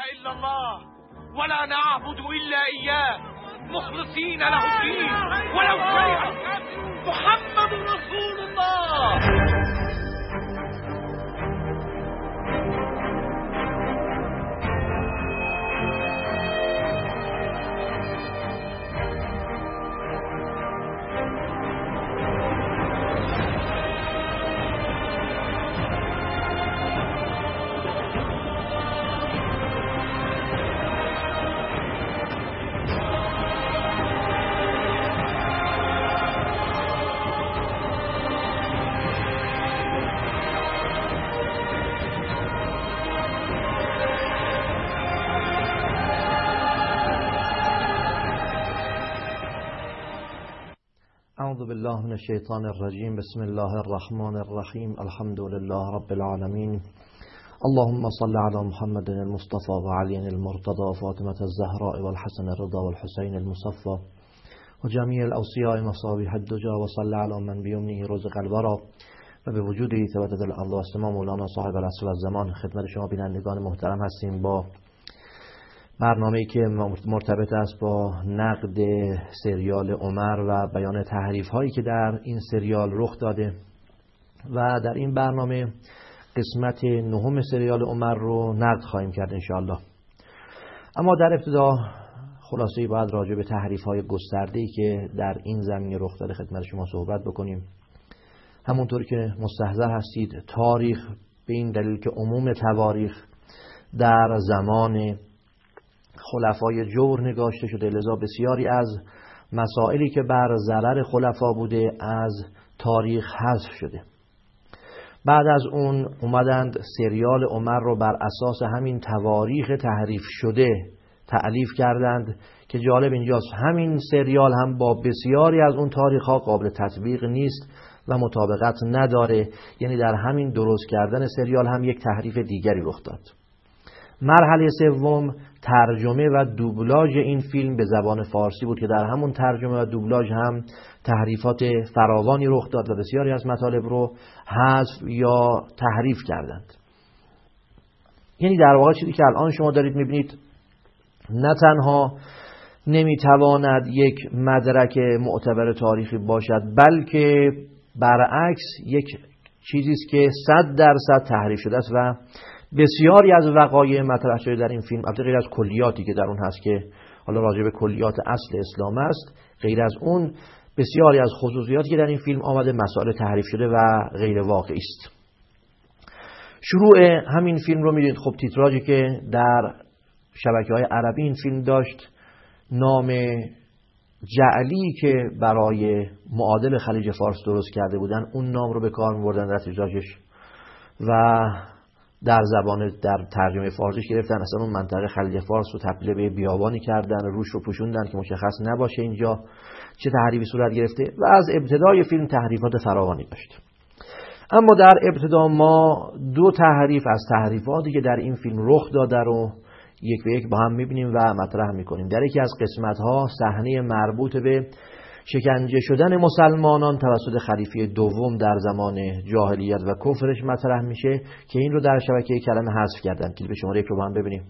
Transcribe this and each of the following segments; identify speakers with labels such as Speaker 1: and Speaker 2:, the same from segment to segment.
Speaker 1: إلا الله ولا نعبد إلا إياه مخلصين له الدين ولو كره الكافرون. محمد رسول الله.
Speaker 2: أعوذ بالله من الشيطان الرجيم. بسم الله الرحمن الرحيم. الحمد لله رب العالمين. اللهم صل على محمد المصطفى وعلي المرتضى فاطمة الزهراء والحسن الرضا والحسين المصفى وجميع الأوصياء مصابيح الدجى وصل على من بيمنه رزق الورى و به وجوده ثبت الأرض و السماء مولانا صاحب العصر و الزمان. خدمت شما بینندگان محترم هستیم با برنامه‌ای که مرتبط است با نقد سریال عمر و بیان تحریف‌هایی که در این سریال رخ داده و در این برنامه قسمت 9 سریال عمر رو نقد خواهیم کرد انشاءالله. اما در ابتدا خلاصه‌ای باید راجع به تحریف‌های گسترده‌ای که در این زمینه رخ داده خدمت شما صحبت بکنیم. همونطور که مستحضر هستید تاریخ به این دلیل که عموم تواریخ در زمان خلفای جور نگاشته شده، لذا بسیاری از مسائلی که بر ضرر خلفا بوده از تاریخ حذف شده. بعد از اون اومدند سریال عمر رو بر اساس همین تواریخ تحریف شده تألیف کردند که جالب اینجاست همین سریال هم با بسیاری از اون تاریخ ها قابل تطبیق نیست و مطابقت نداره. یعنی در همین درست کردن سریال هم یک تحریف دیگری رخ داد. مرحله سوم ترجمه و دوبلاژ این فیلم به زبان فارسی بود که در همون ترجمه و دوبلاژ هم تحریفات فراوانی رخ داد و بسیاری از مطالب رو حذف یا تحریف کردند. یعنی در واقع چیزی که الان شما دارید میبینید نه تنها نمیتواند یک مدرک معتبر تاریخی باشد، بلکه برعکس یک چیزی است که 100% تحریف شده است و بسیاری از وقایع مطرح شده در این فیلم، البته غیر از کلیاتی که در اون هست که حالا راجع به کلیات اصل اسلام است، غیر از اون بسیاری از خصوصیاتی که در این فیلم آمده مسائل تحریف شده و غیر واقعی است. شروع همین فیلم رو می‌دونید، خب تیتراژی که در شبکه‌های عربی این فیلم داشت، نام جعلی که برای معادل خلیج فارس درست کرده بودن اون نام رو به کار می‌بردن در تیتراژش و در ترجمه فارسیش گرفتن اصلا اون منطقه خلیج فارس رو تبدیل به بیابانی کردن، روش رو پوشوندن که مشخص نباشه اینجا چه تحریفی صورت گرفته و از ابتدای فیلم تحریفات فراوانی داشت. اما در ابتدا ما 2 تحریف از تحریفاتی که در این فیلم رخ داده رو یک به یک با هم می‌بینیم و مطرح می‌کنیم. در یکی از قسمت‌ها صحنه مربوط به شکنجه شدن مسلمانان توسط خلیفه دوم در زمان جاهلیت و کفرش مطرح میشه که این رو در شبکه کلمه حذف کردن. کلیپ شماره 1 رو با هم ببینیم.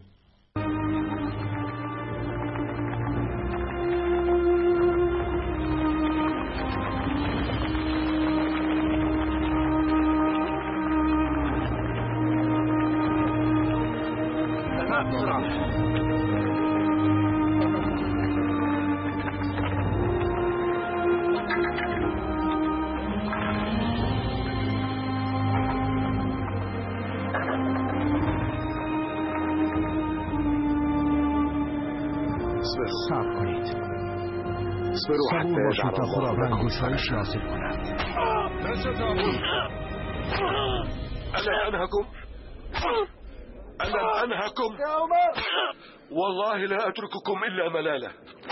Speaker 3: صبور باشید تا خداوند گوشهایش ناصب کند.
Speaker 1: ألم أنهكم يا عمر والله لا أترككم إلا ملالة.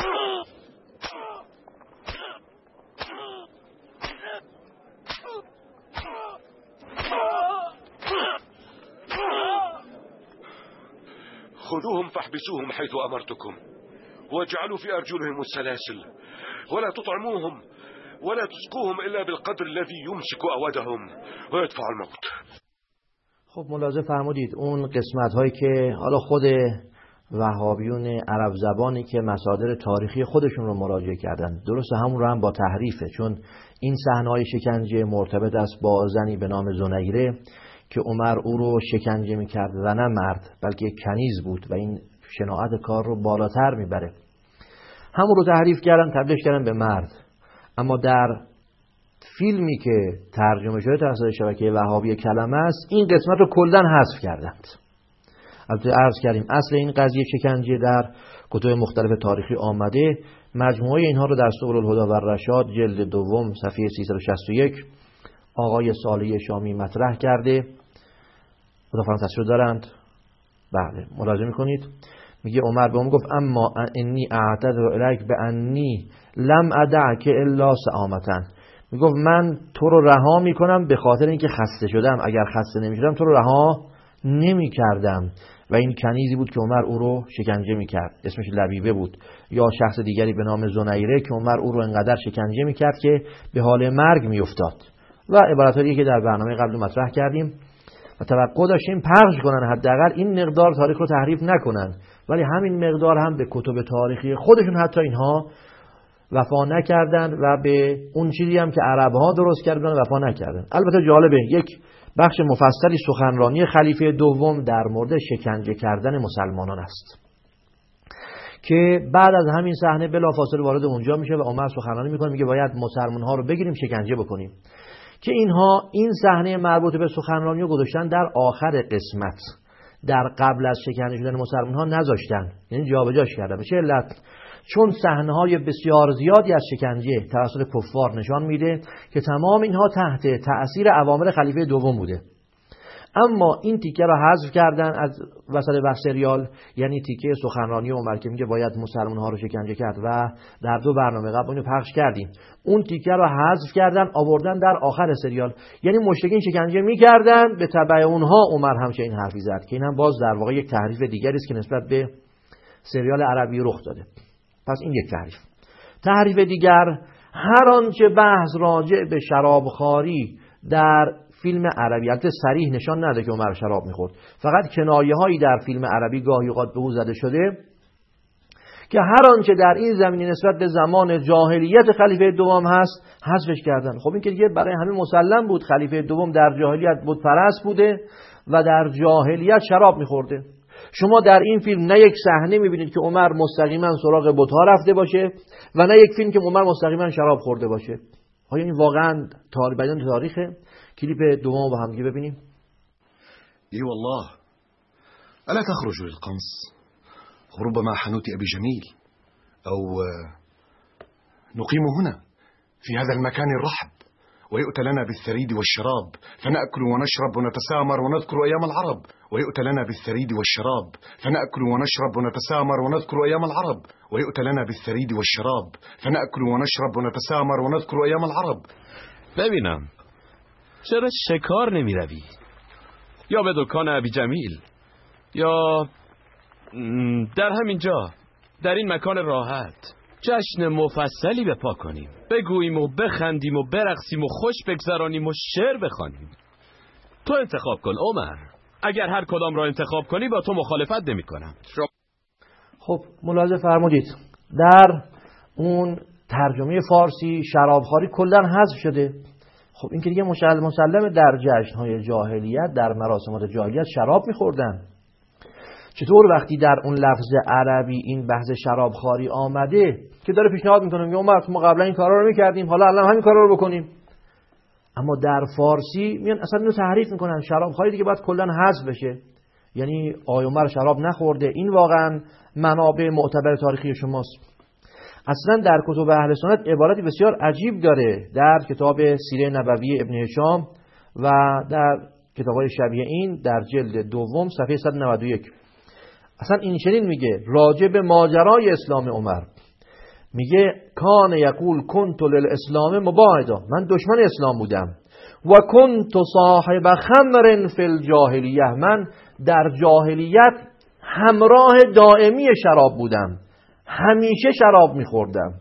Speaker 1: خذوهم فاحبسوهم حيث أمرتكم واجعلوا في أرجلهم السلاسل ولا تطعموهم ولا تسقوهم إلا بالقدر الذي يمسك أودهم ويدفع الموت.
Speaker 2: خب ملاحظه فرمودید اون قسمت هایی که حالا خود وهابیون عرب زبانی که مصادر تاریخی خودشون رو مراجعه کردن. درسته همون رو هم با تحریفه، چون این صحنه‌های شکنجه مرتبط است با زنی به نام زنیره که عمر او رو شکنجه میکرد و نه مرد بلکه یک کنیز بود و این شناعت کار رو بالاتر میبره. همون رو تحریف کردن، تبدیلش کردن به مرد. اما در فیلمی که ترجمه شده توسط شبکه وهابی کلمه است، این قسمت رو کلاً حذف کردند. البته عرض کردیم اصل این قضیه شکنجه در کتب مختلف تاریخی آمده. مجموعه اینها رو در سبل الهدی و الرشاد جلد دوم صفحه 361 آقای صالح شامی مطرح کرده. خدا فرانسه دارند. بله مراجعه میکنید. میگه عمر به اون گفت اما انی اعتذر الیک بانی لم ادعک الا سآمة. میگفت من تو رو رها میکنم به خاطر اینکه خسته شدم، اگر خسته نمیشدم تو رو رها نمیکردم. و این کنیزی بود که عمر او رو شکنجه میکرد، اسمش لبیبه بود، یا شخص دیگری به نام زنیره که عمر او رو انقدر شکنجه میکرد که به حال مرگ میافتاد. و عبارتایی که در برنامه قبل مطرح کردیم و توقع داشتیم پخش کنن، حداقل این مقدار تاریخ رو تحریف نکنن، ولی همین مقدار هم به کتب تاریخی خودشون حتی اینها وفا نکردن و به اون چیزی هم که عرب‌ها درست کردن وفا نکردن. البته جالبه یک بخش مفصلی سخنرانی خلیفه دوم در مورد شکنجه کردن مسلمانان است که بعد از همین صحنه بلافاصله وارد اونجا میشه و عمر سخنرانی میکنه، میگه باید مسلمان‌ها رو بگیریم شکنجه بکنیم، که اینها این صحنه مربوط به سخنرانی رو گذاشتن در آخر قسمت، در قبل از شکنجه شدن مسلمان‌ها نذاشتن، یعنی جابجاش کردن. به چه علت؟ چون صحنه‌های بسیار زیادی از شکنجه توسط کفار نشان میده که تمام اینها تحت تأثیر اوامر خلیفه دوم بوده. اما این تیکه را حذف کردن از وسط بحث سریال، یعنی تیکه سخنرانی عمر که میگه باید مسلمان‌ها رو شکنجه کرد و در دو برنامه قبل اینو پخش کردیم. اون تیکه را حذف کردن آوردن در آخر سریال، یعنی مشرکین شکنجه میکردن، به تبع اونها عمر هم این حرفی زد که این هم باز در واقع یک تحریف دیگری است که نسبت به سریال عربی رخ داده. پس این یک تحریف. تحریف دیگر، هر آنچه بحث راجع به شرابخواری در فیلم عربی، البته صریح نشان نده که عمر شراب میخورد، فقط کنایه هایی در فیلم عربی گاهی اوقات به او زده شده که هر آنچه در این زمینه نسبت به زمان جاهلیت خلیفه دوم هست حذفش کردن. خب این که دیگه برای همه مسلم بود، خلیفه دوم در جاهلیت بت پرست بوده و در جاهلیت شراب میخورده. شما در این فیلم نه یک صحنه میبینید که عمر مستقیما سراغ بت‌ها رفته باشه و نه یک فیلم که عمر مستقیما شراب خورده باشه. آیا این واقعا بیان تاریخه؟ کلیپ دوم با هم دیگه ببینیم.
Speaker 3: اي والله الا تخرج للقنص ربما حانوت ابي جميل او نقيم هنا في هذا المكان الرحب ويؤتى لنا بالثريد والشراب فنأكل ونشرب ونتسامر ونذكر أيام العرب ويؤتى لنا بالثريد والشراب فنأكل ونشرب ونتسامر ونذكر أيام العرب ويؤتى لنا بالثريد والشراب فنأكل ونشرب ونتسامر ونذكر أيام العرب.
Speaker 4: ببینم چرا شکار نمی روی؟ یا به دکان ابی جمیل یا در همین جا در این مکان راحت جشن مفصلی بپا کنیم، بگوییم و بخندیم و برقصیم و خوش بگذرانیم و شعر بخوانیم. تو انتخاب کن عمر، اگر هر کدام را انتخاب کنی با تو مخالفت نمی کنم.
Speaker 2: خب ملاحظه فرمودید در اون ترجمه فارسی شرابخواری کلا حذف شده. خب این که دیگه مسلمه در جشن‌های جاهلیت، در مراسمات جاهلیت شراب می‌خوردن. چطور وقتی در اون لفظ عربی این بحث شرابخواری آمده که داره پیشنهاد میکنه که عمر ما قبلا این کارا رو میکردیم حالا الان همین کارا رو بکنیم، اما در فارسی میان اصلا اینو تحریف میکنن، شرابخواری دیگه باید کلا حذف بشه. یعنی آقای عمر شراب نخورده. این واقعا منابع معتبر تاریخی شماست. اصلا در کتب اهل سنت عبارتی بسیار عجیب داره، در کتاب سیره نبوی ابن هشام و در کتاب‌های شبیه این در جلد دوم صفحه 191 اصلا این چنین میگه راجع به ماجرای اسلام عمر، میگه کان یقول کنت للاسلام مباعدا، من دشمن اسلام بودم، و کنت صاحب خمر فی الجاهلیه، من در جاهلیت همراه دائمی شراب بودم، همیشه شراب میخوردم،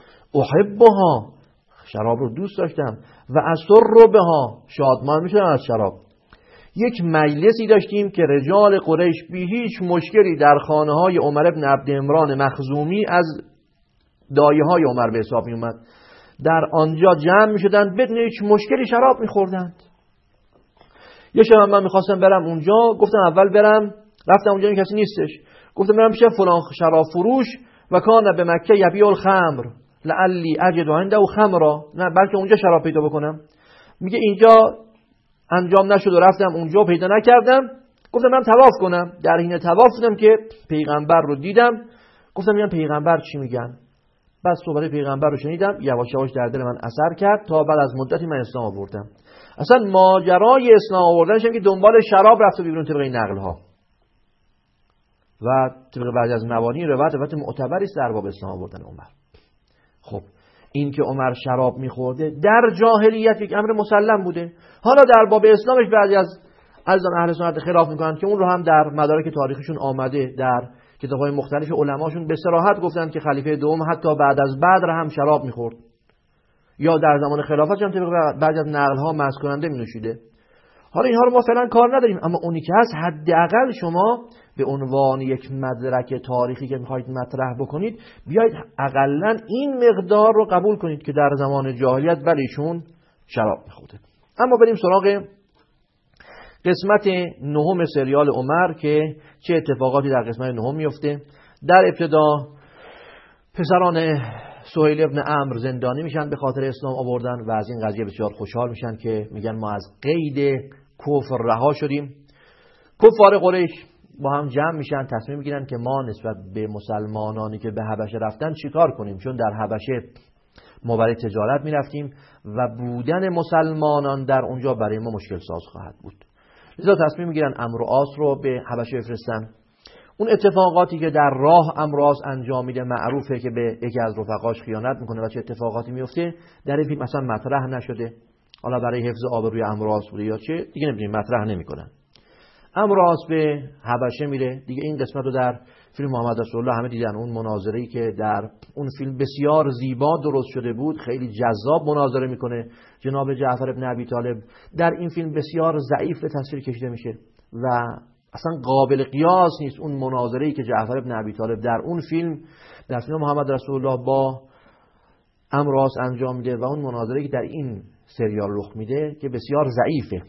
Speaker 2: احبها، شراب رو دوست داشتم، و اسر بها، شادمان میشدم از شراب. یک مجلسی داشتیم که رجال قریش بی هیچ مشکلی در خانه های عمر بن عبد عمران مخزومی از دایه های عمر به حساب می اومد، در آنجا جمع می شدن بدون هیچ مشکلی شراب می خوردند. یه شب من میخواستم برم اونجا، گفتم اول برم، رفتم اونجا کسی نیستش، گفتم برم پیش فلان شراب فروش و کان به مکه یبیع الخمر لعلی اجد عنده خمرا، نه بلکه اونجا شراب پیدا بکنم. میگه اینجا انجام نشد و رفتم اونجا پیدا نکردم، گفتم من طواف کنم. در حین طواف بودم که پیغمبر رو دیدم، گفتم میگم پیغمبر چی میگن. بعد صحبت پیغمبر رو شنیدم، یواش یواش در دل من اثر کرد تا بعد از مدتی من اسلام آوردم. اصلا ماجرای اسلام آوردنش هم که دنبال شراب رفت و بیرون طبق این نقل ها و طبق بعضی از مبانی روایت معتبری است در باب اسلام آوردن عمر. خب این که عمر شراب میخورده در جاهلیت یک امر مسلم بوده، حالا در باب اسلامش بعضی از اهل سنت خلاف میکنن که اون رو هم در مدارک تاریخشون آمده، در کتاب‌های مختلف علماشون به صراحت گفتن که خلیفه دوم حتی بعد از بدر هم شراب میخورد یا در زمان خلافت هم طبق بعضی از نقل‌ها مست کننده می‌نوشیده. حالا اینها رو ما فعلا کار نداریم، اما اونی که هست حداقل شما به عنوان یک مدرک تاریخی که می‌خواید مطرح بکنید بیایید حداقل این مقدار رو قبول کنید که در زمان جاهلیت ایشون شراب می‌خورده. اما بریم سراغ قسمت نهم سریال عمر که چه اتفاقاتی در قسمت نهم میفته. در ابتدا پسران سهیل ابن عمرو زندانی میشن به خاطر اسلام آوردن و از این قضیه بسیار خوشحال میشن که میگن ما از قید کفر رها شدیم. کفار قریش با هم جمع میشن، تصمیم میگیرن که ما نسبت به مسلمانانی که به حبشه رفتن چیکار کنیم، چون در حبشه ما برای تجارت میرفتیم و بودن مسلمانان در اونجا برای ما مشکل ساز خواهد بود. لذا تصمیم میگیرن عمرو و عاص رو به حبشه بفرستن. اون اتفاقاتی که در راه عمرو و عاص انجام میده معروفه که به یکی از رفقاش خیانت میکنه و چه اتفاقاتی میفته در این فیلم مثلا مطرح نشده. حالا برای حفظ آبروی عمرو و عاص بوده یا چه دیگه نمیدونیم، مطرح نمیکنن. عمرو و عاص به حبشه میره دیگه. این قسمت رو در فیلم محمد رسول الله همه دیدن، اون مناظره‌ای که در اون فیلم بسیار زیبا درست شده بود، خیلی جذاب مناظره میکنه جناب جعفر ابن ابی طالب. در این فیلم بسیار ضعیف به تصویر کشیده میشه و اصلا قابل قیاس نیست اون مناظره‌ای که جعفر ابن ابی طالب در اون فیلم، در فیلم محمد رسول الله با عمرو و عاص انجام میده و اون مناظره‌ای که در این سریال رخ میده که بسیار ضعیفه.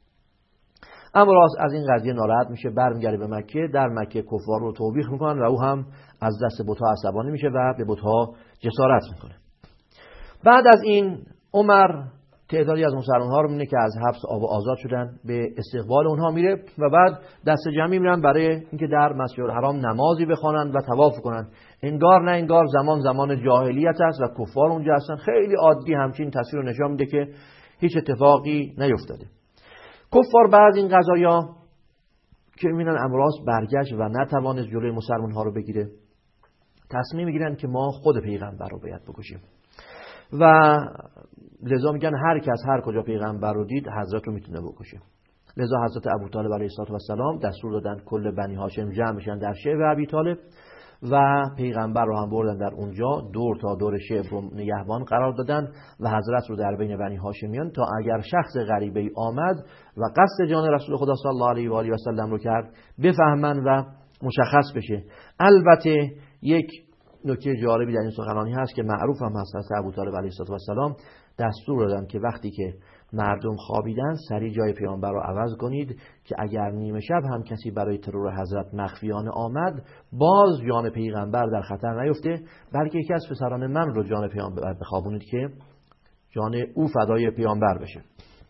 Speaker 2: عمرو و عاص از این قضیه ناراحت میشه، برمیگرده به مکه. در مکه کفار رو توبیخ میکنن و او هم از دست بت‌ها عصبانی میشه و به بت‌ها جسارت میکنه. بعد از این عمر تعدادی از مسلمان‌ها رو می‌بینه که از حبس آزاد شدن، به استقبال اونها میره و بعد دست جمعی میرن برای اینکه در مسجد الحرام نمازی بخوانند و طواف کنند. انگار نه انگار زمان جاهلیت است و کفار اونجا هستن. خیلی عادی همچین تصویر رو نشون میده که هیچ اتفاقی نیفتاده. کفار بعد این قضایا که می‌بینن عمرو و عاص برگشت و نتوانست جلوی مسلمان‌ها رو بگیره، تصمیم میگیرن که ما خود پیغمبر رو باید بکشیم و لذا میگن هر کس هر کجا پیغمبر رو دید حضرت رو میتونه بکشه. لذا حضرت ابوطالب علیه السلام دستور دادن کل بنی هاشم جمع بشن در شعب ابی طالب و پیغمبر رو هم بردن در اونجا دور تا دور شعب رو نگهبان قرار دادن و حضرت رو در بین بنی هاشمیان تا اگر شخص غریبه‌ای آمد و قصد جان رسول خدا صلی الله علیه و آله و سلم رو کرد بفهمن و مشخص بشه. البته یک نکته جالبی در این سخنرانی هست که معروف هم هست، حضرت ابوطالب علیه السلام دستور دادن که وقتی که مردم خوابیدن سریع جای پیامبر رو عوض کنید که اگر نیمه شب هم کسی برای ترور حضرت مخفیانه آمد باز جان پیغمبر در خطر نیفته، بلکه یکی از پسران من رو جان پیامبر بخوابونید که جان او فدای پیامبر بشه.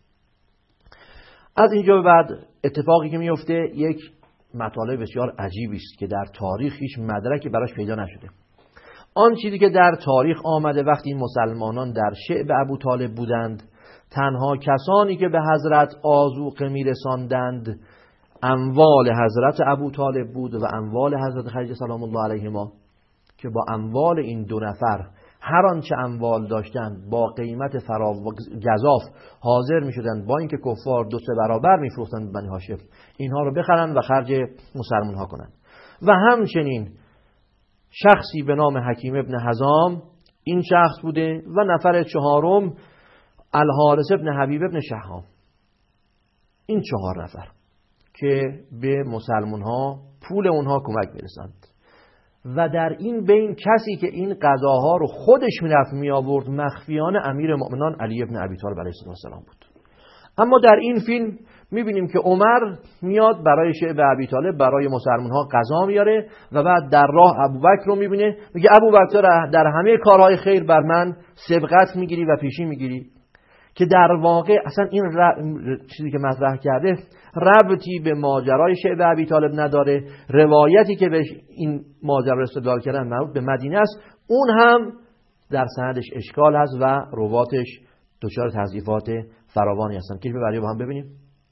Speaker 2: از اینجا به بعد اتفاقی که میفته یک مطالب بسیار عجیبی است که در تاریخ هیچ مدرکی براش پیدا نشده. آن چیزی که در تاریخ آمده وقتی مسلمانان در شعب ابوطالب بودند، تنها کسانی که به حضرت آذوقه میرساندند اموال حضرت ابوطالب بود و اموال حضرت خدیجه سلام الله علیهما، که با اموال این دو نفر هر آنچه اموال داشتند با قیمت گزاف حاضر میشدند با اینکه کفار 2-3 برابر میفروختند بنی هاشم اینها رو بخرند و خرج مسلمان ها کنند. و همچنین شخصی به نام حکیم ابن حزام این شخص بوده و نفر چهارم الحارث ابن حبیب ابن شهام. این 4 نفر که به مسلمان ها پول اونها کمک میرسند و در این بین کسی که این قضاها رو خودش میرفت میآورد مخفیانه امیر مؤمنان علی ابن ابی طالب علیه السلام بود. اما در این فیلم میبینیم که عمر میاد برای شعب ابی طالب برای مسلمان ها غذا میاره و بعد در راه ابوبکر رو میبینه، میگه ابوبکر در همه کارهای خیر بر من سبقت میگیری و پیشی میگیری، که در واقع اصلا این چیزی که مطرح کرده ربطی به ماجرای شعب ابی طالب نداره. روایتی که به این ماجرا استدلال کردن مربوط به مدینه است، اون هم در سندش اشکال هست و رواتش دچار تضعیفات فراوانی هستن. کیف بعدی با هم ببینیم.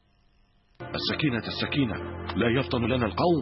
Speaker 1: السكينة لا يفطن لنا القوم.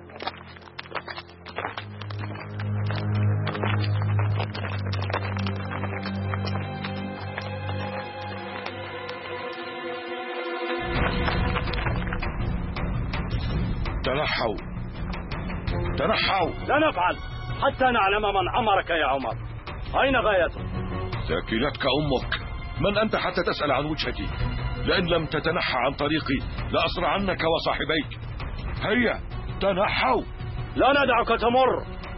Speaker 1: تنحوا
Speaker 5: لا نفعل حتى نعلم من أمرك يا عمر. أين غايته؟
Speaker 1: ثاكلتك أمك. من أنت حتى تسأل عن وجهتي؟ لأن لم تتنحى عن طريقي لأصرعنك وصاحبيك. هيا تنحوا.
Speaker 5: لا ندعك تمر.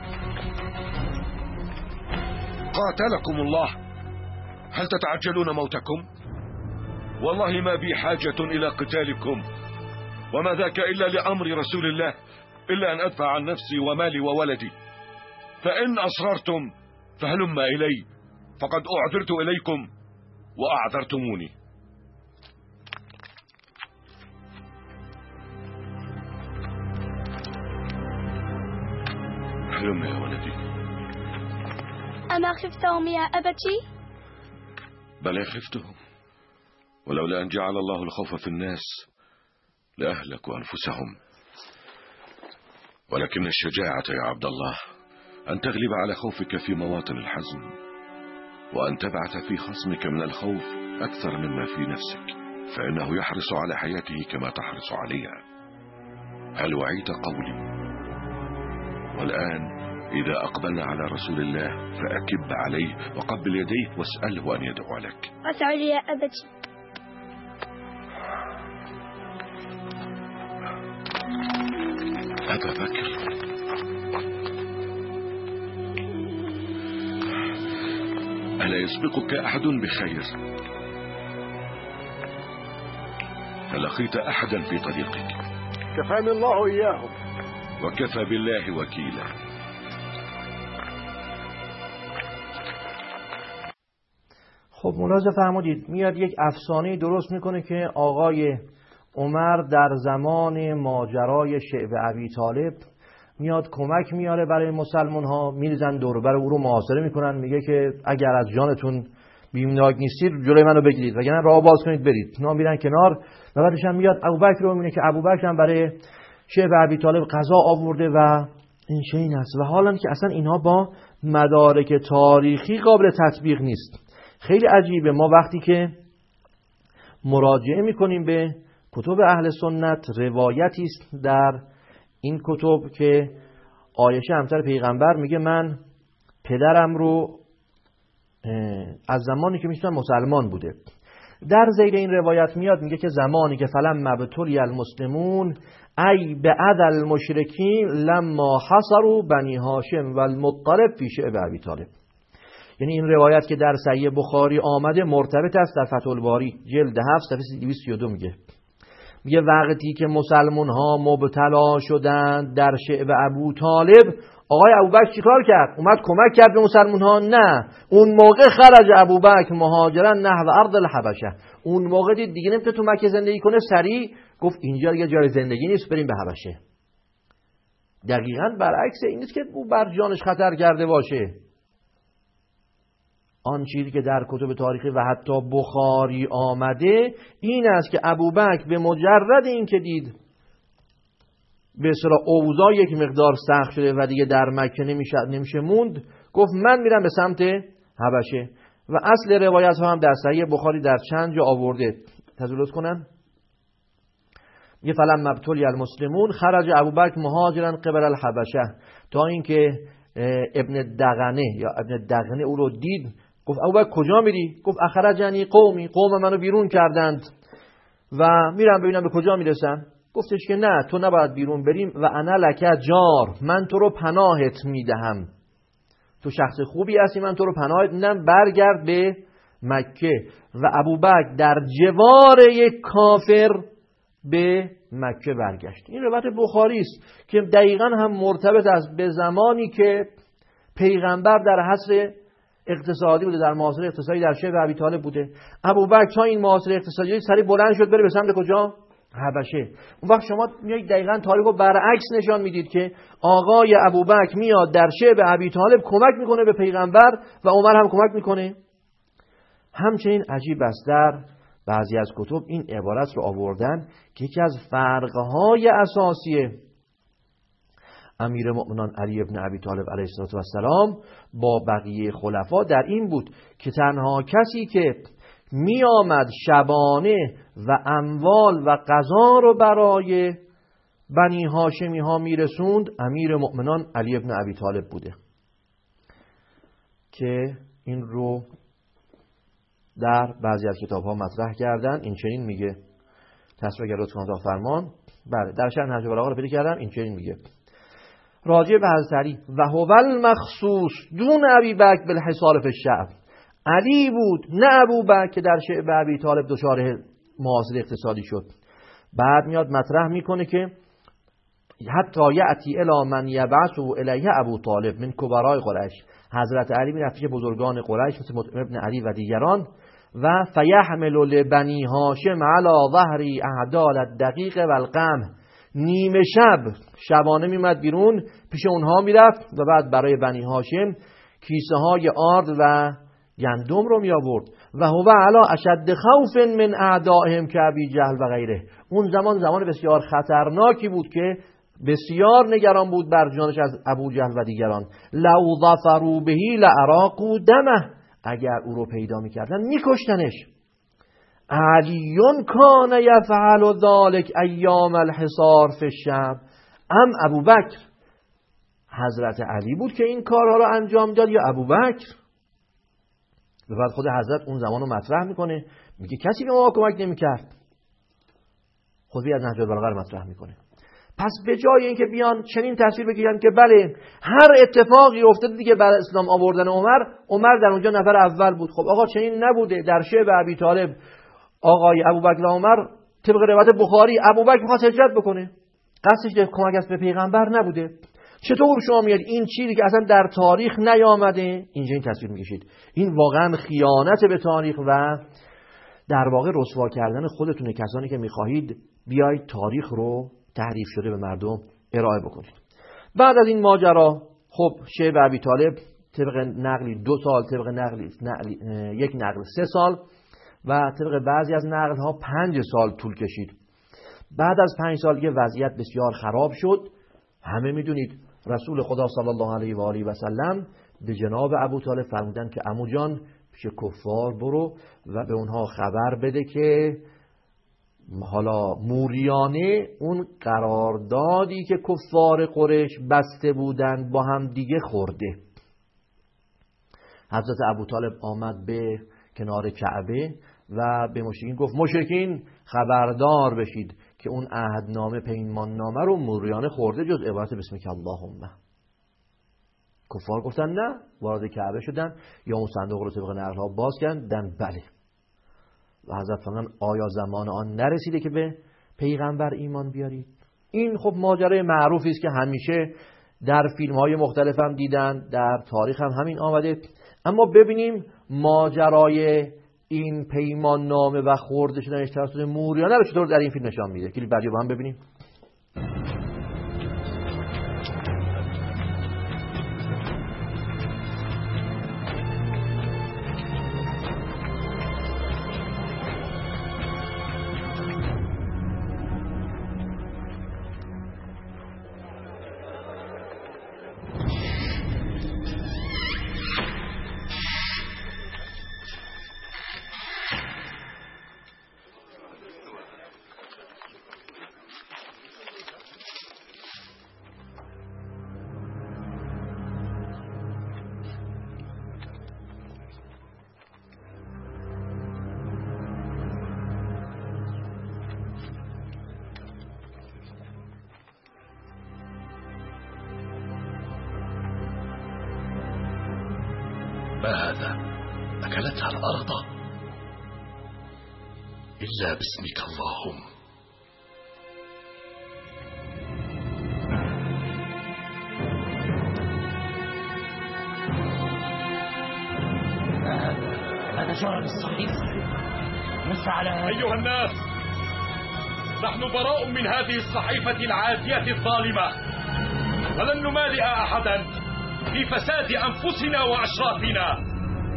Speaker 1: قاتلكم الله. هل تتعجلون موتكم؟ والله ما بي حاجة إلى قتالكم، وما ذاك إلا لأمر رسول الله، إلا أن أدفع عن نفسي ومالي وولدي. فإن أصررتم فهلم إلي، فقد أعذرت إليكم وأعذرتموني. هلم يا ولدي.
Speaker 6: أما خفتهم يا أبتي؟
Speaker 1: بلى خفتهم، ولولا أن جعل الله الخوف في الناس لأهلكوا أنفسهم. ولكن الشجاعة يا عبد الله أن تغلب على خوفك في مواطن الحزن، وأن تبعث في خصمك من الخوف أكثر مما في نفسك، فإنه يحرص على حياته كما تحرص عليها. هل وعيت قولي؟ والآن إذا أقبلنا على رسول الله فأكب عليه وقبل يديه واسأله أن يدعو لك.
Speaker 6: أسعد يا أبتي.
Speaker 1: أبا بكر، ألا يسبقك أحد بخير؟ هل لقيت أحدا في طريقك؟
Speaker 5: كفاني الله إياهم.
Speaker 1: وكفى بالله وكيلا.
Speaker 2: خب ملاحظه فرمودید میاد یک افسانه درست میکنه که آقای عمر در زمان ماجرای شعب ابی طالب میاد کمک میاره برای مسلمان ها، میریزن دور بر او رو محاصره میکنن، میگه که اگر از جانتون بیمناک نیستید جلوی منو بگیرید وگرنه راه باز کنید برید. اینا میرن کنار و بعدش هم میاد ابوبکر رو میبینه که ابوبکر هم برای شعب ابی طالب قضا آورده و این چنین است و حالا که اصلا اینها با مدارک تاریخی قابل تطبیق نیست. خیلی عجیبه ما وقتی که مراجعه میکنیم به کتب اهل سنت، روایتی است در این کتب که عایشه همسر پیغمبر میگه من پدرم رو از زمانی که میشتم مسلمان بوده. در ذیل این روایت میاد میگه که زمانی که فلما ابتلی المسلمون ای بعد المشرکین لما حصروا بنی هاشم و المطلب فی شعب ابی طالب. یعنی این روایت که در صحیح بخاری آمده مرتبط است در فتح الباری جلد 7 صفحه 232 میگه وقتی که مسلمان ها مبتلا شدند در شعب ابو طالب، آقای ابوبکر چیکار کرد؟ اومد کمک کرد به مسلمان ها؟ نه، اون موقع خرج ابوبکر مهاجرا نحو ارض الحبشه. اون موقع دید دیگه نمیتونه تو مکه زندگی کنه، سریع گفت اینجا دیگه جای زندگی نیست، بریم به حبشه. دقیقاً برعکس این نیست که او بر جانش خطر کرده باشه. آن چیزی که در کتب تاریخی و حتی بخاری آمده این است که ابوبکر به مجرد این که دید به اصطلاح اوضاع یک مقدار سخت شده و دیگه در مکه نمیشه موند، گفت من میرم به سمت حبشه. و اصل روایت ها هم در صحیح بخاری در چند جا آورده. تذکر کنم یه فلما ابتلی المسلمون خرج ابوبکر مهاجرا قبل الحبشه، تا اینکه ابن دغنه او رو دید، گفت ابوبکر کجا میری؟ گفت اخرجنی قومی، قوم منو بیرون کردند. و میرم ببینم به کجا میرسن. گفتش که نه، تو نباید بیرون بریم و انا لک جار، من تو رو پناهت میدهم، تو شخص خوبی هستی، من تو رو پناهت میدم، برگرد به مکه. و ابوبکر در جوار یک کافر به مکه برگشت. این روایت بخاری است که دقیقاً هم مرتبط است به زمانی که پیغمبر در عصر اقتصادی بوده، در معاصره اقتصادی در شیب ابی طالب بوده. ابوبکر تا این معاصره اقتصادی سری بلند شد بره به سمت کجا؟ حبشه. اون وقت شما میایید دقیقاً تاریخ رو برعکس نشان میدید که آقای ابوبکر میاد در شیب ابی طالب کمک میکنه به پیغمبر و عمر هم کمک میکنه. همچنین عجیب است در بعضی از کتب این عبارت رو آوردن که یکی از فرقهای اساسی امیر مؤمنان علی ابن ابی طالب علیه السلام با بقیه خلفا در این بود که تنها کسی که می آمد شبانه و اموال و غذا رو برای بنی هاشمی ها می رسوند امیر مؤمنان علی ابن ابی طالب بوده، که این رو در بعضی از کتاب ها مطرح کردن. این چنین میگه، تصویر اگر لطفاً فرمان، بله در شرح نهج البلاغه رو پیدا کردم، این چنین میگه راجع به حضرت علی و هو المخصوص دون ابی بکر بالحصار فی الشعب، علی بود نه ابوبکر که در شعب ابی طالب دچار معاصره اقتصادی شد. بعد میاد مطرح میکنه که حتی یأتی الی من یبعثه الیه ابو طالب من کبرای قریش، حضرت علی میرفت پیش بزرگان قریش مثل مطعم ابن علی و دیگران و فیحمل لبنی هاشم علی ظهری اعدال الدقیق و القمح، نیمه شب شبانه میمد بیرون پیش اونها میرفت و بعد برای بنی هاشم کیسه های آرد و گندم رو می آورد. و هو علی اشد خوف من اعدائهم که ابی جهل و غیره، اون زمان بسیار خطرناکی بود که بسیار نگران بود بر جانش از ابو جهل و دیگران. لو ظفروا بهی لاراقوا دمه، اگر او رو پیدا میکردن میکشتنش. علیون کان یفعل ذلک ایام الحصار فی الشعب ام ابوبکر، حضرت علی بود که این کارها رو انجام داد یا ابوبکر؟ و بعد خود حضرت اون زمان رو مطرح میکنه، میگه کسی به ما کمک نمیکرد. خود از نهج البلاغه رو مطرح میکنه. پس به جای اینکه بیان چنین تصویر بگیرن که بله هر اتفاقی افتاد دیگه برای اسلام آوردن عمر در اونجا نفر اول بود، خب آقا چنین نبوده. در شعب ابی طالب آقای ابوبکر و عمر طبق روایت بخاری ابوبکر می‌خواست هجرت بکنه، قصدش کمک است به پیغمبر نبوده. چطور شما میاد این چیزی که اصلا در تاریخ نیامده اینجا این تصویر میکشید؟ این واقعا خیانت به تاریخ و در واقع رسوا کردن خودتونه، کسانی که میخواهید بیایید تاریخ رو تحریف شده به مردم ارائه بکنید. بعد از این ماجرا خب شیب ابی طالب طبق نقلی 2 سال، طبق نقلی یک نقل 3 سال و طبق بعضی از نقل ها 5 سال طول کشید. بعد از 5 سال دیگه وضعیت بسیار خراب شد. همه میدونید رسول خدا صلی الله علیه و آله و سلم به جناب ابو طالب فرمودن که عمو جان پیش کفار برو و به اونها خبر بده که حالا موریانه اون قراردادی که کفار قریش بسته بودن با هم دیگه خورده. حضرت ابو طالب آمد به کنار کعبه و به مشرکین گفت مشرکین خبردار بشید که اون عهدنامه پیماننامه رو موریانه خورده جز عبارت بسمک اللهم. کفار گفتن نه، وارد کعبه شدن یا اون صندوق رو طبق نقل‌ها باز کردن بله. و حضرت فرمودن آیا زمان آن نرسیده که به پیغمبر ایمان بیارید؟ این خب ماجرای معروفی است که همیشه در فیلم‌های مختلف هم دیدن، در تاریخ هم همین آمده. اما ببینیم ماجرای این پیمان نامه و خورده شدنش توسط موریانه رو چطور در این فیلم نشان میده. کلیپ بعدی رو با هم ببینیم.
Speaker 1: ما هذا؟ أكلتها الأرض؟ إلا باسمك اللهم.
Speaker 5: هذا جرى للصحيفة. من فعل هذا؟
Speaker 1: أيها الناس، نحن براء من هذه الصحيفة العادية الظالمة، ولن نمالئ أحدا في فساد أنفسنا وأشرافنا.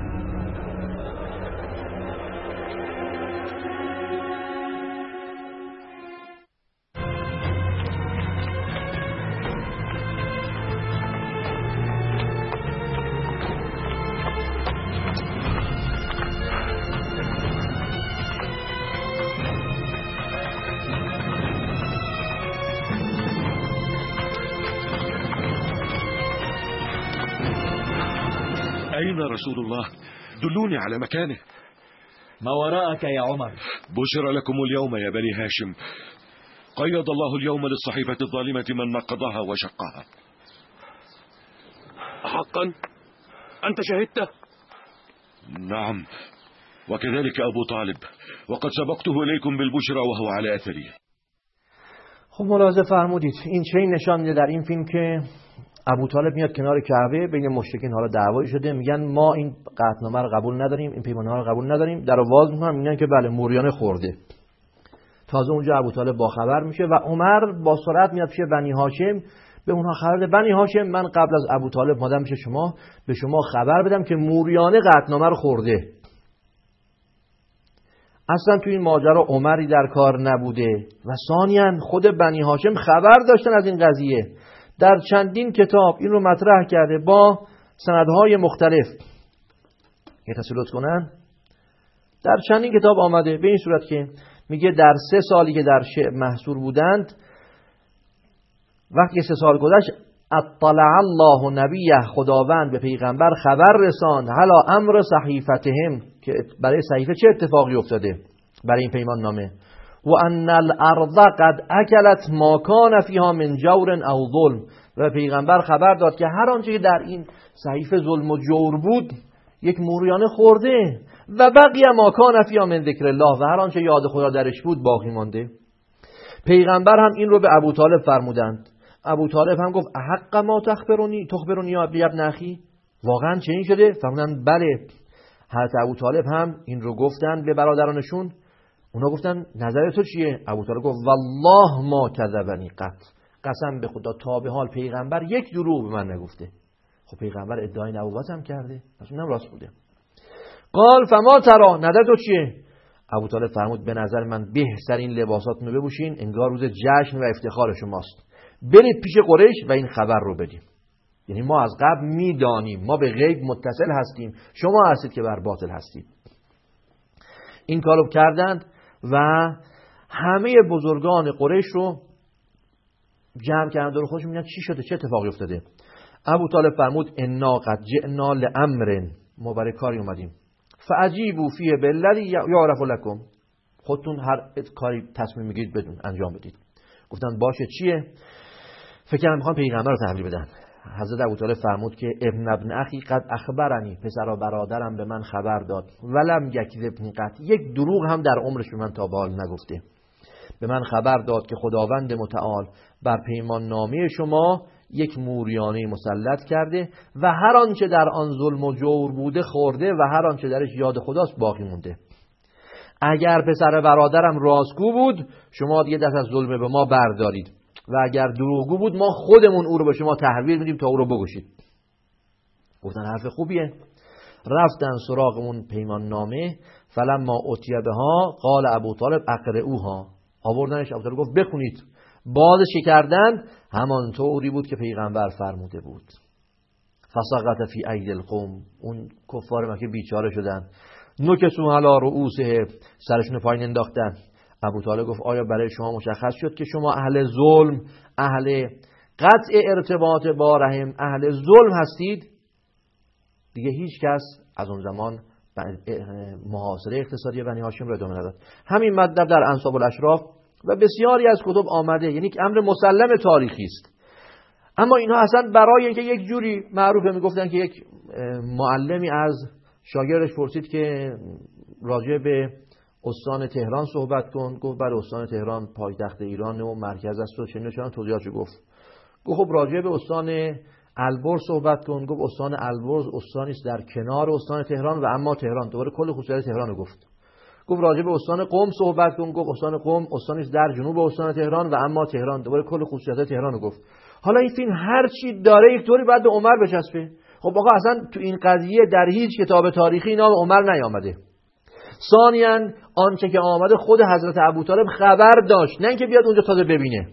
Speaker 1: أين رسول الله؟ دلوني على مكانه.
Speaker 5: ما وراءك يا عمر؟
Speaker 1: بشر لكم اليوم يا بني هاشم، قيض الله اليوم للصحيفة الظالمة من نقضها وشقها.
Speaker 4: حقا؟ أنت شهدته؟
Speaker 1: نعم، وكذلك أبو طالب، وقد سبقته إليكم بالبشرى وهو على أثري.
Speaker 2: خب ملاحظه فرمودید این چه نشان میده در این فیلم که ابو طالب میاد کنار کعبه، بین مشرکین حالا دعوایی شده، میگن ما این قطعنامه رو قبول نداریم، این پیمانه رو قبول نداریم، در واز میکنن میگن که بله موریانه خورده. تازه اونجا ابو طالب با خبر میشه و عمر با سرعت میاد پیش بنی هاشم، به اونها خبر بده بنی هاشم من قبل از ابو طالب مادم میشه شما به شما خبر بدم که موریانه قطعنامه رو خورده. اصلا تو این ماجرا عمری در کار نبوده و ثانیاً خود بنی هاشم خبر داشتن از این قضیه، در چندین کتاب این رو مطرح کرده با سندهای مختلف. یه تصویلات کنن در چندین کتاب آمده به این صورت که میگه در 3 سالی که در شعب محصور بودند، وقتی 3 سال گذشت، اطلع الله نبیه، خداوند به پیغمبر خبر رساند، حالا امر صحیفتهم، که برای صحیفه چه اتفاقی افتاده برای این پیمان نامه، و ان الارض قد اکلت ما کان فیها من جور او ظلم، و پیغمبر خبر داد که هر آنچه که در این صحیفه ظلم و جور بود یک موریانه خورده، و بقیه ما کان فیها من ذکر الله، و هر آنچه یاد خدا درش بود باقی مانده. پیغمبر هم این رو به ابو طالب فرمودند. ابو طالب هم گفت احق ما تخبرونی یا ابن اخی، واقعا چه این شده؟ فرمودند بله. حضرت ابو طالب هم این رو گفتند به برادرانشون، اونا گفتن نظر تو چیه؟ ابو طالب گفت والله ما کذبنی قط، قسم به خدا تا به حال پیغمبر یک دروغ به من نگفته. خب پیغمبر ادعای نبوت هم کرده، پس اونم راست بوده. قال فما ترى، نظر تو چیه؟ ابو طالب فرمود به نظر من بهترین لباساتونو بپوشین، انگار روز جشن و افتخار شماست، برید پیش قریش و این خبر رو بدیم. یعنی ما از قبل میدانیم، ما به غیب متصل هستیم، شما هستید که بر باطل هستید. این کارو کردند و همه بزرگان قریش رو جمع کردن دور خودشون، میگن چی شده، چه اتفاقی افتاده؟ ابو طالب فرمود انا قد جئنا لامر، ما برای کاری اومدیم، فعجیبوا فیه بالذی یعرف لکم، خودتون هر کاری تصمیم میگیرید بدون انجام بدید. گفتن باشه چیه؟ فکر کنم میخوان پیغمبر رو تحویل بدن. حضرت ابوطالب فرمود که ابن اخی قد اخبرنی، پسر و برادرم به من خبر داد، ولم یکذب قط، یک دروغ هم در عمرش به من تا به حال نگفته. به من خبر داد که خداوند متعال بر پیمان نامه شما یک موریانه مسلط کرده و هر آنچه در آن ظلم و جور بوده خورده و هر آنچه درش یاد خداست باقی مونده. اگر پسر برادرم راستگو بود شما دیگه دست از ظلم به ما بردارید و اگر دروغگو بود ما خودمون او رو به شما تحویل میدیم تا او رو بکشید. گفتن حرف خوبیه. رفتن سراغ اون پیمان نامه، فلما اتیه بها قال ابو طالب اقرؤوها، آوردنش، ابو طالب گفت بخونید. بازش کردن همانطوری بود که پیغمبر فرموده بود. فسقط فی ایدی القوم، اون کفار مکه بیچاره شدن. نکسو علی رؤوسهم، سرشون پایین انداختن. ابو طالب گفت آیا برای شما مشخص شد که شما اهل ظلم، اهل قطع ارتباط با رحم، اهل ظلم هستید؟ دیگه هیچ کس از اون زمان محاصره اقتصادی بنی هاشم رو ادامه نداد. همین مطلب در انساب الاشراف و بسیاری از کتب آمده، یعنی که امر مسلم تاریخی است. اما اینها اصلا برای اینکه یک جوری معروفه میگفتن که یک معلمی از شاگردش پرسید که راجع به استان تهران صحبت کن. گفت برای استان تهران پایتخت ایران و مرکز است و چنین توضیحاتش گفت خب راجع به استان البرز صحبت کن. گفت استان البرز استانی است در کنار استان تهران و اما تهران. دوباره کل خصوصیات تهران رو گفت. گفت راجع به استان قم صحبت کن. گفت استان قم استانی است در جنوب استان تهران و اما تهران. دوباره کل خصوصیات تهران رو گفت. حالا این فیلم هر چی داره یک طوری باید به عمر بچسبه. خب آقا اصلا تو این قضیه در هیچ کتاب تاریخی نام عمر نیامده. ثانیاً آنچه که آمده خود حضرت ابوطالب خبر داشت، نه اینکه بیاد اونجا تازه ببینه.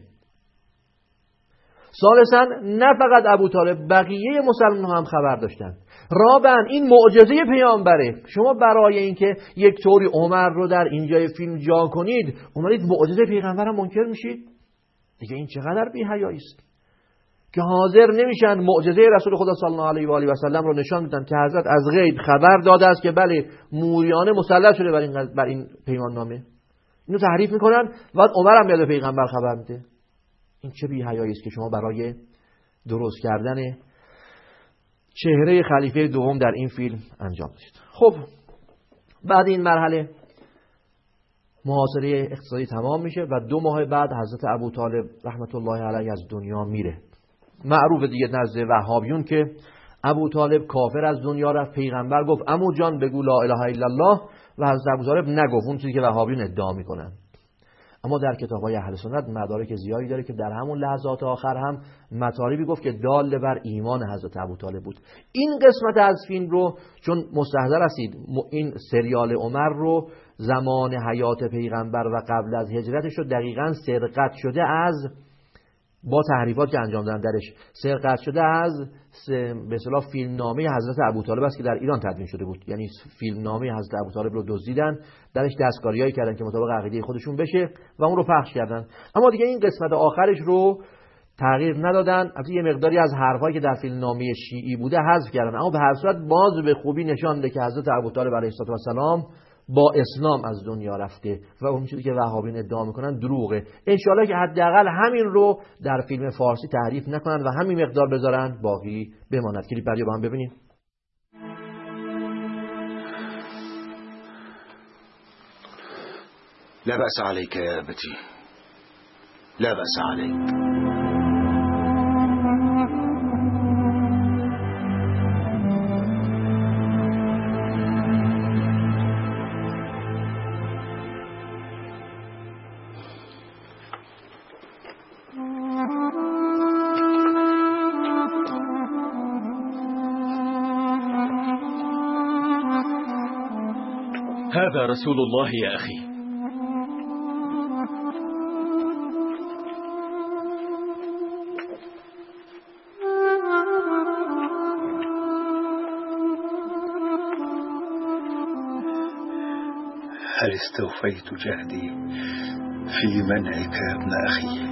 Speaker 2: ثالثاً نه فقط ابوطالب، بقیه مسلمان‌ها هم خبر داشتن. رابعاً این معجزه پیامبره. شما برای اینکه یک طوری عمر رو در اینجای فیلم جا کنید، اومدید معجزه پیغمبر هم منکر میشید؟ دیگه این چقدر بی‌حیایی است که حاضر نمیشن معجزه رسول خدا صلی الله علیه و آله و سلم رو نشان بدن که حضرت از غیب خبر داده است که بله موریانه مسلط شده بر این پیمان نامه. اینو تحریف میکنن و عمر هم به پیغمبر خبر میده. این چه بی‌حیایی است که شما برای درست کردن چهره خلیفه دوم در این فیلم انجام دادید. خب بعد این مرحله محاصره اقتصادی تمام میشه و 2 ماه بعد حضرت ابوطالب رحمت الله علیه از دنیا میره. معروف دیگه نزد وهابیون که ابوطالب کافر از دنیا رفت. پیغمبر گفت عمو جان بگو لا اله الا الله و حضرت ابوطالب نگفت، اون چیزی که وهابیون ادعا میکنن. اما در کتاب‌های اهل سنت مدارک زیادی داره که در همون لحظات آخر هم مطالبی گفت که دال بر ایمان حضرت ابوطالب بود. این قسمت از فیلم رو چون مستحضر هستید، این سریال عمر رو زمان حیات پیغمبر و قبل از هجرتش رو دقیقاً سرقت شده از با تحریفات که انجام دادن درش سرقت شده از به اصطلاح فیلمنامه حضرت ابوطالب است که در ایران تدوین شده بود. یعنی فیلمنامه حضرت ابوطالب رو دزدیدن، درش دستکاریایی کردن که مطابق عقیده خودشون بشه و اون رو پخش کردن. اما دیگه این قسمت آخرش رو تغییر ندادن. البته یه مقداری از حرفایی که در فیلمنامه شیعی بوده حذف کردن، اما به هر صورت باز به خوبی نشان میده که حضرت ابوطالب علیه السلام با اسلام از دنیا رفته و اون چیزی که وهابیون ادعا میکنن دروغه. انشالله که حداقل همین رو در فیلم فارسی تحریف نکنن و همین مقدار بذارن باقی بماند. کلیپ بعدی با هم ببینیم.
Speaker 7: لا بأس عليك يا أبتي، لا بأس عليك.
Speaker 5: هذا رسول الله يا أخي.
Speaker 7: هل استوفيت جهدي في منعك يا ابن أخي؟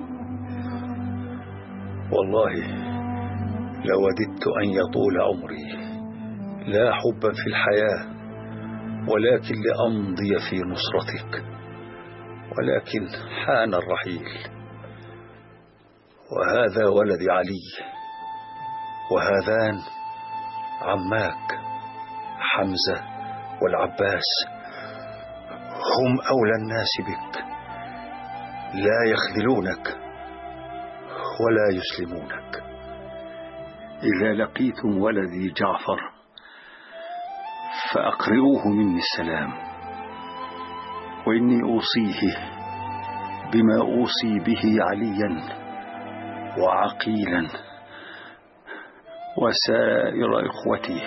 Speaker 7: والله لوددت أن يطول عمري لا حبا في الحياة ولكن لأمضي في نصرتك، ولكن حان الرحيل. وهذا ولدي علي وهذان عماك حمزة والعباس، هم أولى الناس بك، لا يخذلونك ولا يسلمونك. إذا لقيتم ولدي جعفر فأقرئوه مني السلام، وإني أوصيه بما أوصي به عليا وعقيلا وسائر إخوتي.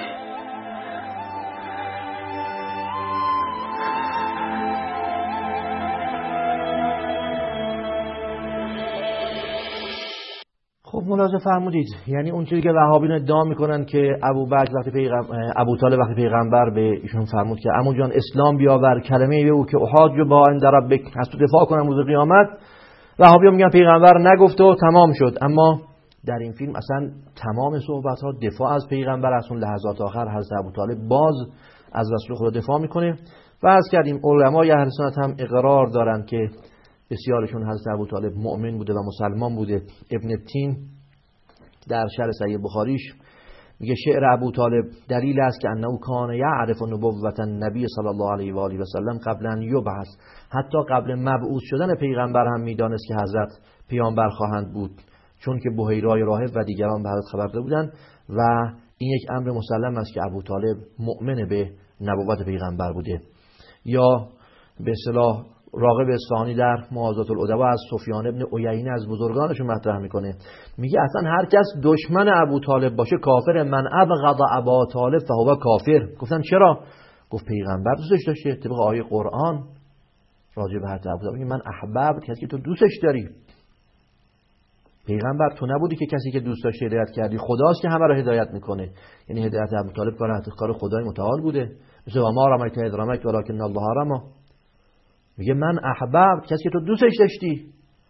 Speaker 2: خب ملاحظه فرمودید، یعنی اون چیزی که وهابیون ادعا میکنن که ابوطالب وقتی پیغمبر به ایشون فرمود که عمو جان اسلام بیاور، کلمه او که احاج با عند ربک، از تو دفاع کنم روز قیامت، وهابیون میگن پیغمبر نگفت و تمام شد. اما در این فیلم اصلا تمام صحبت ها دفاع از پیغمبر از اون لحظات آخر حضرت ابوطالب باز از رسول خدا دفاع میکنه و از کردیم علمای اهل سنت هم اقرار دارن که بسیارشون حضرت ابوطالب مؤمن بوده و مسلمان بوده. ابن تین در شرح صحیح بخاریش میگه شعر ابو طالب دلیل است که انه کان یعرف نبوت النبی صلی الله علیه و آله و سلم قبل ان یبعث، حتی قبل مبعوث شدن پیغمبر هم میدانست که حضرت پیامبر خواهند بود، چون که بحیرای راهب و دیگران به حضرت خبر داده بودند و این یک امر مسلم است که ابو طالب مؤمن به نبوت پیغمبر بوده. یا به اصطلاح راغب اصفهانی در موازات الادبا از سفیان ابن عیینه از بزرگانشون مطرح میکنه، میگه اصلا هر کس دشمن ابو طالب باشه کافر، من ابغض ابا طالب فهو کافر. گفتن چرا؟ گفت پیغمبر دوستش داشته، طبق آیه قرآن راجع به حضرت ابو طالب میگه من احببت، کسی که تو دوستش داری. پیغمبر تو نبودی که کسی که دوست داشتی هدایت کردی، خداست که همه رو هدایت میکنه. یعنی هدایت ابو طالب کار خدای متعال بوده، مثل ما رمیت اذ رمیت ولکن الله رمی. میگه من احببت، کسی که تو دوستش داشتی.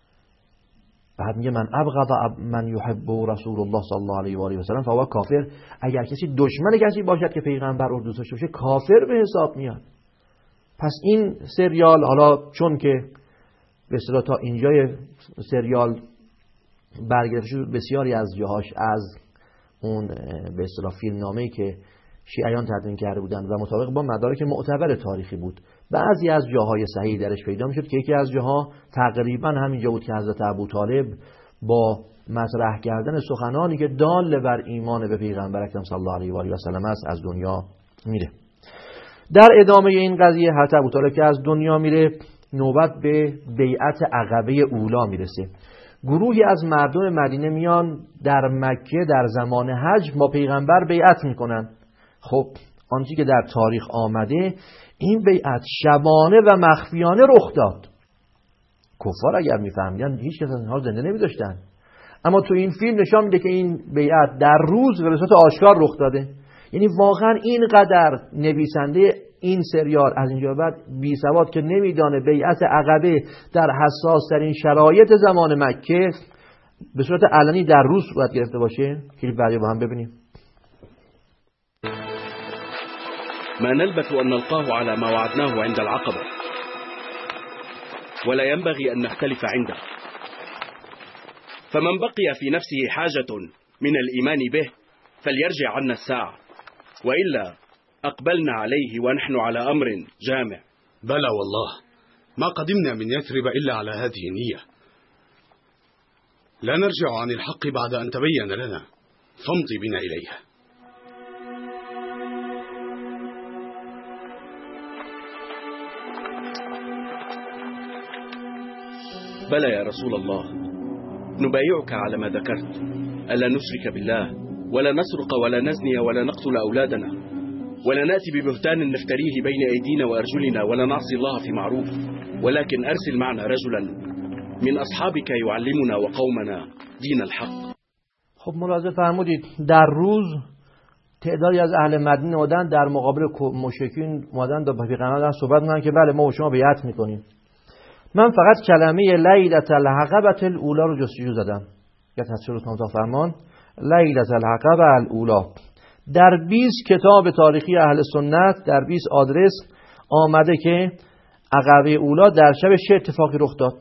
Speaker 2: بعد میگه من ابغض من یحب رسول الله صلی الله علیه و آله و سلم فهو کافر. اگر کسی دشمن کسی باشد که پیغمبر رو دوست داشته باشه کافر به حساب میاد. پس این سریال حالا چون که به اصطلاح تا اینجای سریال برگرفته شد بسیاری از جاهاش از اون به اصطلاح فیلمنامه‌ای که شیعیان تدوین کرده بودند و مطابق با مدارک معتبر تاریخی بود، بعضی از جاهای صحیح درش پیدا میشد که یکی از جاها تقریبا همینجا بود که حضرت ابوطالب با مطرح کردن سخنانی که دال بر ایمان به پیغمبر اکرم صلی الله علیه و آله و سلم است از دنیا میره. در ادامه این قضیه حضرت ابوطالب که از دنیا میره، نوبت به بیعت عقبه اولی میرسه. گروهی از مردم مدینه میان در مکه در زمان حج با پیغمبر بیعت میکنن. خب آنچه که در تاریخ آمده این بیعت شبانه و مخفیانه رخ داد. کفار اگر میفهمیدن هیچ کس از اینها زنده نمی‌داشتن، اما تو این فیلم نشان میده که این بیعت در روز و به صورت آشکار رخ داده. یعنی واقعا اینقدر نویسنده این سریال از اینجا بعد بی سواد که نمیدانه بیعت عقبه در حساس ترین شرایط زمان مکه به صورت علنی در روز صورت گرفته باشه. کلیپ بعدی با هم ببینیم.
Speaker 8: ما نلبث أن نلقاه على ما وعدناه عند العقبة، ولا ينبغي أن نختلف عنده، فمن بقي في نفسه حاجة من الإيمان به فليرجع عنا الساعة، وإلا أقبلنا عليه ونحن على أمر جامع.
Speaker 3: بلى والله، ما قدمنا من يثرب إلا على هذه النية، لا نرجع عن الحق بعد أن تبين لنا، فامضي بنا إليها.
Speaker 8: بلى يا رسول الله، نبايعك على ما ذكرت، ألا نشرك بالله ولا نسرق ولا نزني ولا نقتل أولادنا ولا نأتي ببهتان نفتريه بين أيدينا وأرجلنا ولا نعصي الله في معروف، ولكن أرسل معنا رجلا من أصحابك يعلمنا وقومنا دين الحق.
Speaker 2: خب ملاحظه فرمودید در روز تعدادی از اهل مدینه اومدن در مقابل مشرکین اومدن با پیغمبر صحبت می‌کردن که بله ما با شما بیعت می‌کنیم. من فقط کلمه لیلة العقبة الاولی رو جستجو زدم. یا تصویر تا فرمان لیلة العقبة الاولی در 20 کتاب تاریخی اهل سنت در 20 آدرس آمده که عقبه اولی در شب چه اتفاقی رخ داد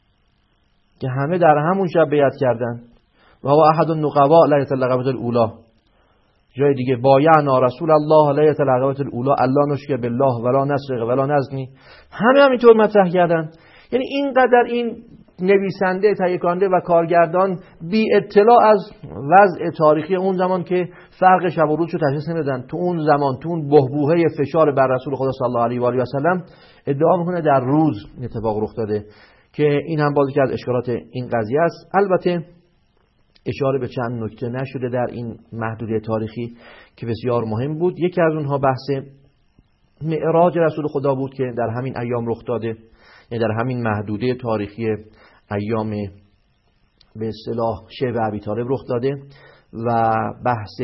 Speaker 2: که همه در همون شب بیعت کردن. و هو احد النقباء لیلة العقبة الاولی. جای دیگه بایعنا رسول الله لیلة العقبة الاولی الا نشرک بالله ولا نسرق ولا نزنی. همه همینطور مطرح کردن. یعنی اینقدر این نویسنده، تهیه کننده و کارگردان بی اطلاع از وضع تاریخی اون زمان که فرق شب و روز رو تشخیص نمیدن، تو اون زمان تو اون بحبوحه فشار بر رسول خدا صلی الله علیه و آله و سلم ادعا میکنه در روز اتفاق رخ داده که این هم بازی که از اشکالات این قضیه است. البته اشاره به چند نکته نشده در این محدوده تاریخی که بسیار مهم بود. یکی از اونها بحث معراج رسول خدا بود که در همین ایام رخ داده، یعنی در همین محدوده تاریخی ایام به اصطلاح شعب ابی طالب رخ داده. و بحث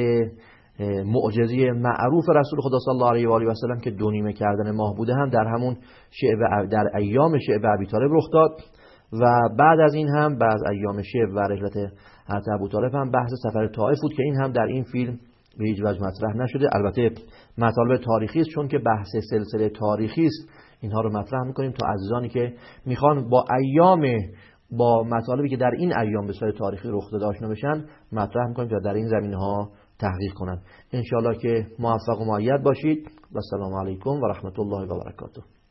Speaker 2: معجزه معروف رسول خدا صلی الله علیه و آله و سلم که دونیمه کردن ماه بوده هم در همون در ایام شعب ابی طالب رخ داد. و بعد از این هم بعد ایام شعب و رحلت حضرت ابو طالب هم بحث سفر طائف بود که این هم در این فیلم به هیچ وجه مطرح نشده. البته مطالب تاریخی است، چون که بحث سلسله تاریخی است اینها رو مطرح میکنیم تا عزیزانی که میخوان با ایام با مطالبی که در این ایام به صورت تاریخی رخ داده آشنا بشن مطرح می‌کنیم تا در این زمینه‌ها تحقیق کنن. ان شاءالله که موفق و مؤید باشید و السلام علیکم و رحمت الله و برکاته.